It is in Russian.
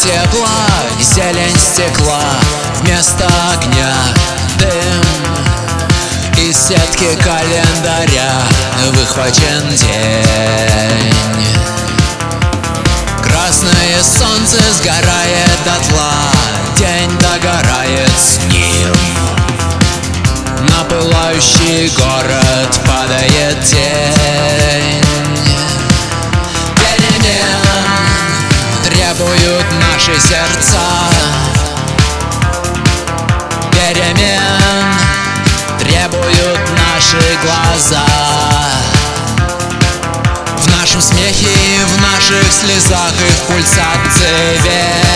тепла и зелень стекла, вместо огня дым. Из сетки календаря выхвачен день. Красное солнце сгорает дотла, день догорает с ним. На пылающий город падает тень. Перемен требуют наши сердца, перемен требуют наши глаза. В нашем смехе и в наших слезах, и в пульсации век.